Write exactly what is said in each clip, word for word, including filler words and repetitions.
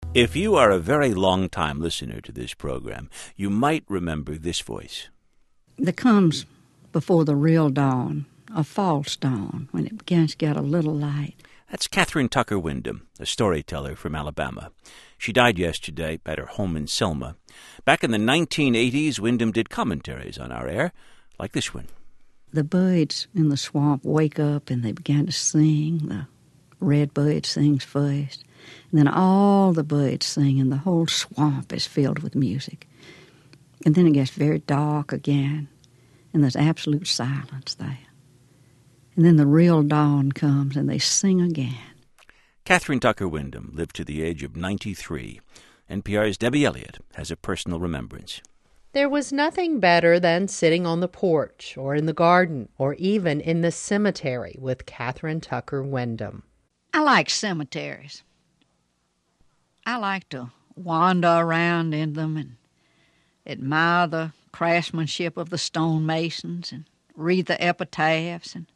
If you are a very long-time listener to this program, you might remember this voice. There comes before the real dawn, a false dawn, when it begins to get a little light. That's Catherine Tucker Windham, a storyteller from Alabama. She died yesterday at her home in Selma. Back in the nineteen eighties, Windham did commentaries on our air, like this one. The birds in the swamp wake up and they begin to sing. The red bird sings first. And then all the birds sing and the whole swamp is filled with music. And then it gets very dark again and there's absolute silence there. And then the real dawn comes and they sing again. Catherine Tucker Windham lived to the age of ninety-three. N P R's Debbie Elliott has a personal remembrance. There was nothing better than sitting on the porch or in the garden or even in the cemetery with Catherine Tucker Windham. I like cemeteries. I like to wander around in them and admire the craftsmanship of the stonemasons and read the epitaphs and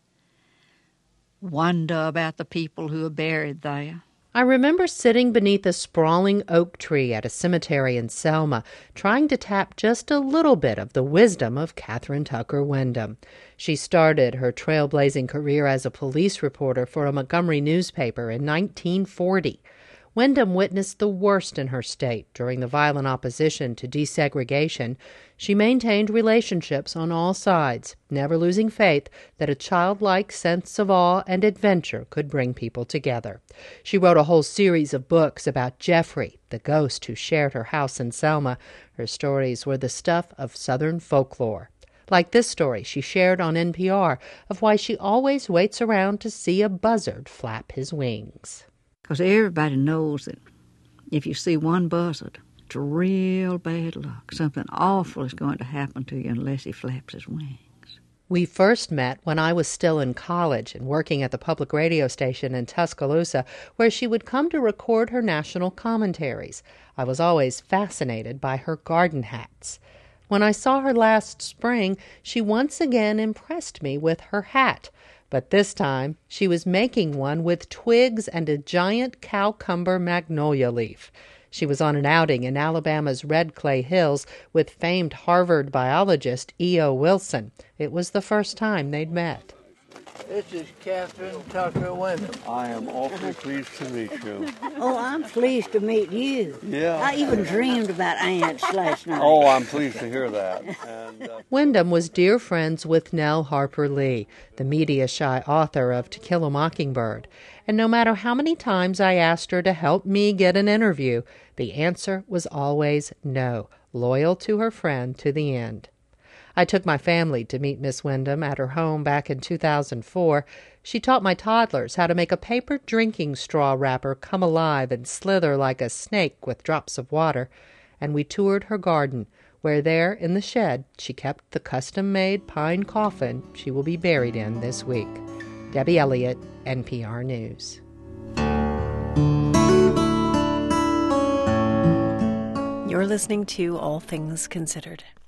wonder about the people who are buried there. I remember sitting beneath a sprawling oak tree at a cemetery in Selma, trying to tap just a little bit of the wisdom of Catherine Tucker Windham. She started her trailblazing career as a police reporter for a Montgomery newspaper in nineteen forty. Windham witnessed the worst in her state during the violent opposition to desegregation. She maintained relationships on all sides, never losing faith that a childlike sense of awe and adventure could bring people together. She wrote a whole series of books about Jeffrey, the ghost who shared her house in Selma. Her stories were the stuff of Southern folklore. Like this story she shared on N P R of why she always waits around to see a buzzard flap his wings. Because everybody knows that if you see one buzzard, it's real bad luck. Something awful is going to happen to you unless he flaps his wings. We first met when I was still in college and working at the public radio station in Tuscaloosa, where she would come to record her national commentaries. I was always fascinated by her garden hats. When I saw her last spring, she once again impressed me with her hat. But this time, she was making one with twigs and a giant cowcumber magnolia leaf. She was on an outing in Alabama's Red Clay Hills with famed Harvard biologist E O Wilson. It was the first time they'd met. This is Catherine Tucker Windham. I am awfully pleased to meet you. Oh, I'm pleased to meet you. Yeah. I even dreamed about ants last night. Oh, I'm pleased to hear that. And, uh... Windham was dear friends with Nell Harper Lee, the media-shy author of To Kill a Mockingbird. And no matter how many times I asked her to help me get an interview, the answer was always no, loyal to her friend to the end. I took my family to meet Miss Windham at her home back in two thousand four. She taught my toddlers how to make a paper drinking straw wrapper come alive and slither like a snake with drops of water. And we toured her garden, where there in the shed she kept the custom-made pine coffin she will be buried in this week. Debbie Elliott, N P R News. You're listening to All Things Considered.